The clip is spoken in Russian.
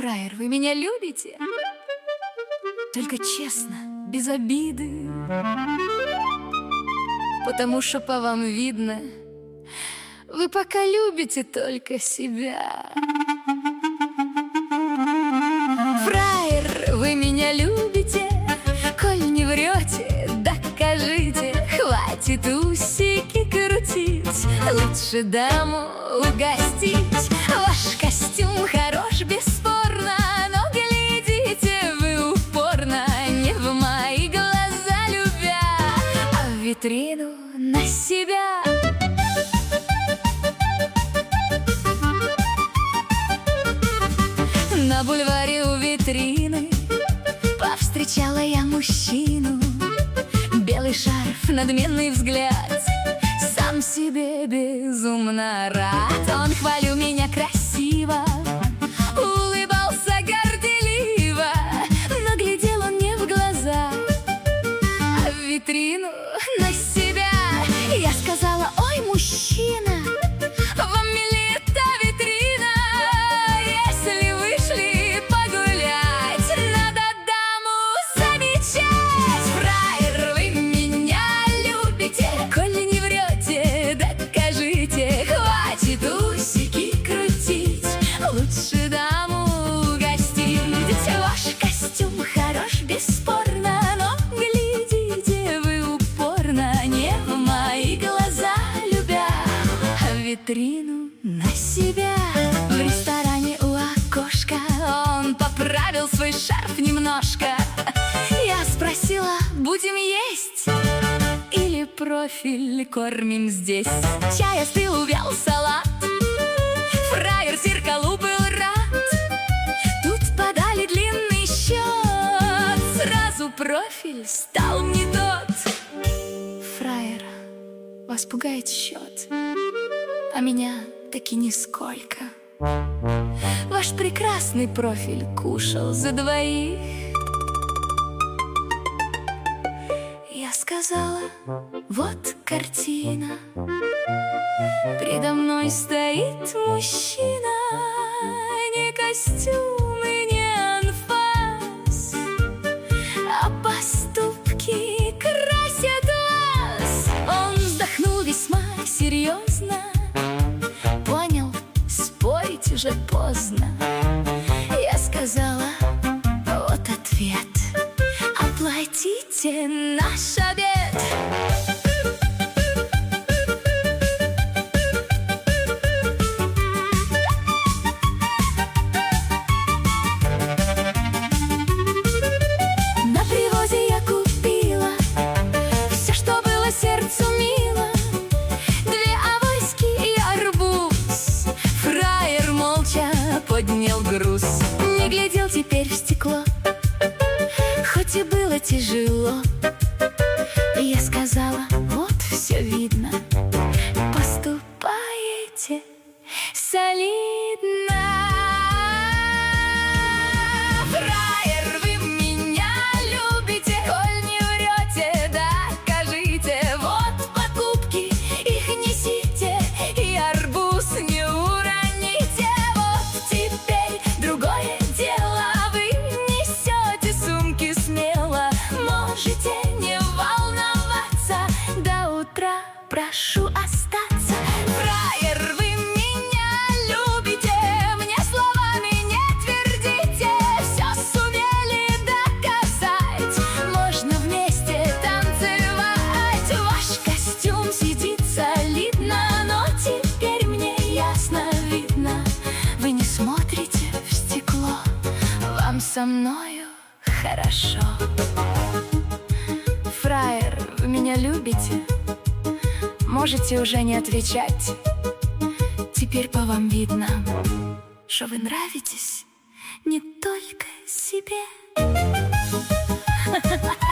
Фраер, вы меня любите? Только честно, без обиды, потому что по вам видно, вы пока любите только себя. Фраер, вы меня любите? Коль не врете, докажите. Хватит усики крутить, лучше даму угостить. Ваш костюм хорош, бесспорно, но глядите вы упорно, не в мои глаза любя, а в витрину на себя. На бульваре у витрины повстречала я мужчину. Белый шарф, надменный взгляд, сам себе безумно рад. Он хвалил меня красиво, улыбался горделиво, но глядел он не в глаза, а в витрину на себя. Я сказала: ой, мужчина, вам милее та витрина. Если вышли погулять, надо даму замечать. Фраер, вы меня любите? Коль не врете, докажите. Хватит усики крутить, лучше даму угостить. Ваш костюм хорош, бесспорно, но глядите вы упорно, не в мои глаза любя, а в витрину на себя. В ресторане у окошка он поправил свой шарф немножко. Я спросила: будем есть или профиль кормим здесь? Чай остыл, увял салат, фраер зеркалу был рад. Тут подали длинный счет, сразу профиль стал не тот. Фраер, вас пугает счет, а меня таки нисколько. Ваш прекрасный профиль кушал за двоих. Я сказала: вот картина, предо мной стоит мужчина. Не костюм и не анфас, а поступки красят вас. Он вздохнул весьма серьезно, понял, спорить уже поздно. Я сказала: вот ответ, оплатите наш обед. На привозе я купила все, что было сердцу мило. 2 авоськи и арбуз. Фраер молча поднял груз, не глядел теперь в стекло, хоть и было тяжело. Я сказала: вот все видно, поступаете солидно. Фраер, вы меня любите? Коль не врете, докажите. Вот покупки, их несите, и арбуз не уроните. Вот теперь другое дело, вы несете сумки смело. Можете не волноваться, до утра прошу остаться. Фраер, вы меня любите? Мне словами не твердите, все сумели доказать. Можно вместе танцевать. Ваш костюм сидит солидно, но теперь мне ясно видно, вы не смотрите в стекло, вам со мною хорошо. Фраер, вы меня любите? Можете уже не отвечать. Теперь по вам видно, что вы нравитесь не только себе.